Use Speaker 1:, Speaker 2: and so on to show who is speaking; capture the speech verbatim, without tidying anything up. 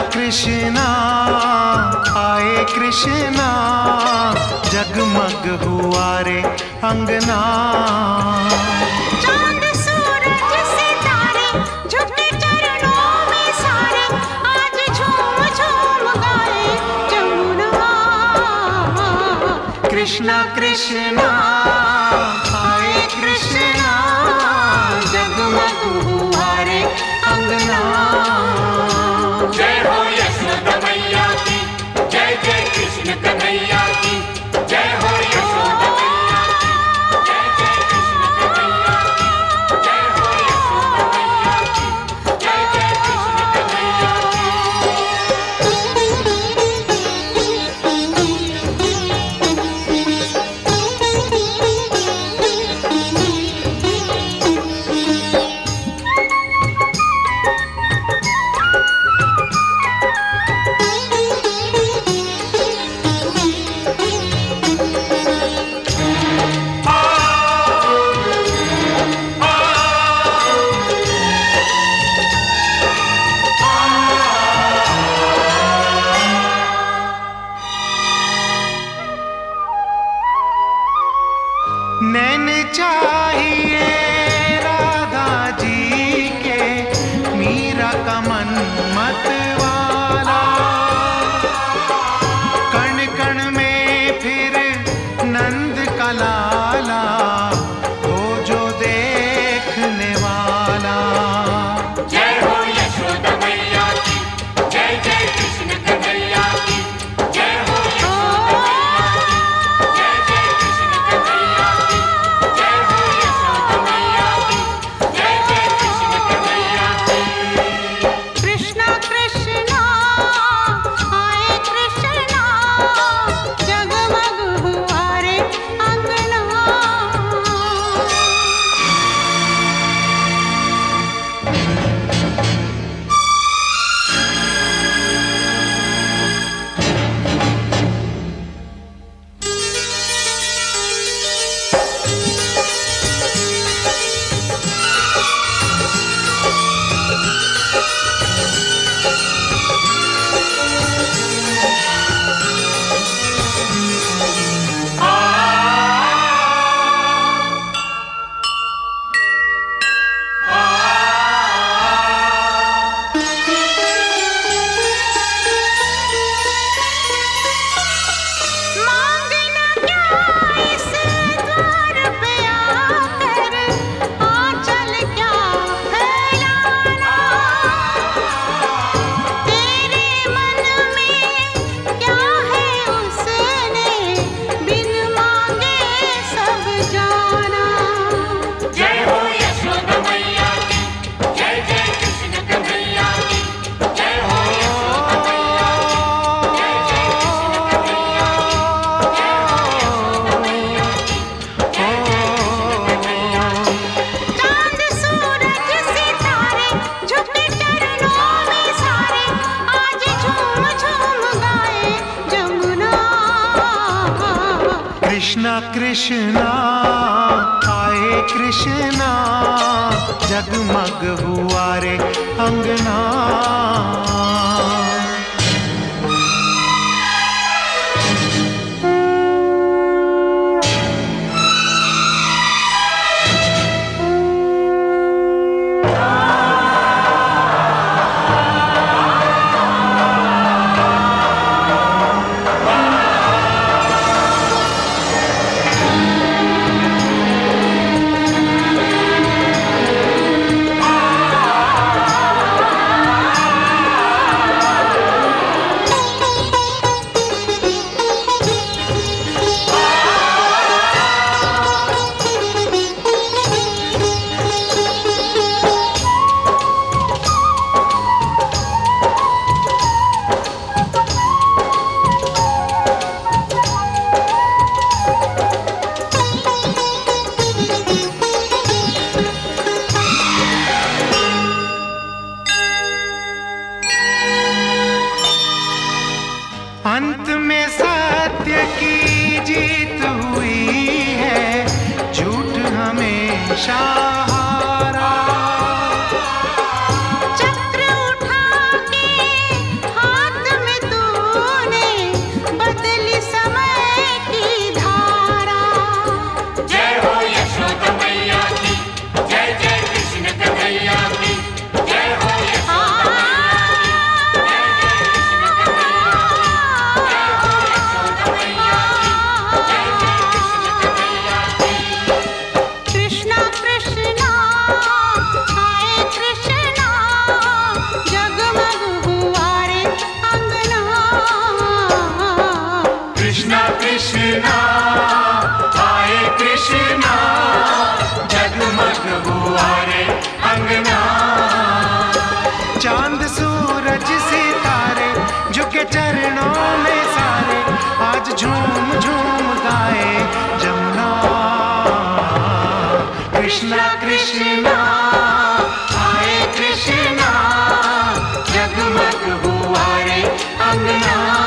Speaker 1: कृष्णा आए कृष्णा, जगमग हुआ रे अंगना।
Speaker 2: चांद सूरज सितारे झुके चरणों में सारे, आज झूम झूम गाए जमुना।
Speaker 1: कृष्णा कृष्णा आए कृष्णा, जगमग हुआ रे अंगना।
Speaker 3: जय हो यशोदा मैया की, जय जय कृष्ण कन्हैया की। जय हो यशोदा मैया की, जय जय कृष्ण कन्हैया की। जय हो यशोदा मैया की, जय जय कृष्ण कन्हैया
Speaker 1: नैन चाहिए राधा जी के, मीरा का मन मत वाला। कण कण में फिर नंद का लाला, हो जो देखने वाला।
Speaker 3: जय हो यशोदा मैया की, जय जय कृष्ण कन्हैया की। जय हो यशोदा मैया की, जय जय कृष्ण कन्हैया की। जय हो यशोदा मैया की, जय जय कृष्ण कन्हैया की।
Speaker 2: कृष्णा कृष्णा आए कृष्णा, जगमग हुआ रे अंगना। मांगना क्या इस द्वार पे आकर, आंचल क्या फैलाना। तेरे मन में क्या है उसने, बिन मांगे सब जाना।
Speaker 3: जय हो यशोदा मैया की, जय जय कृष्ण कन्हैया की। जय हो यशोदा मैया की, जय जय कृष्ण कन्हैया की। जय हो यशोदा मैया की, जय जय कृष्ण कन्हैया की।
Speaker 2: चांद सूरज सितारे झुके चरणों में सारे, आज झूम झूम गाए जमुना।
Speaker 1: कृष्णा कृष्णा आए कृष्णा, जगमग हुआ रे अंगना। अंत में सत्य की जीत हुई है, झूठ हमेशा हारा।
Speaker 2: चक्र उठा के
Speaker 1: कृष्णा आए कृष्णा, जगमग हुआ रे अंगना।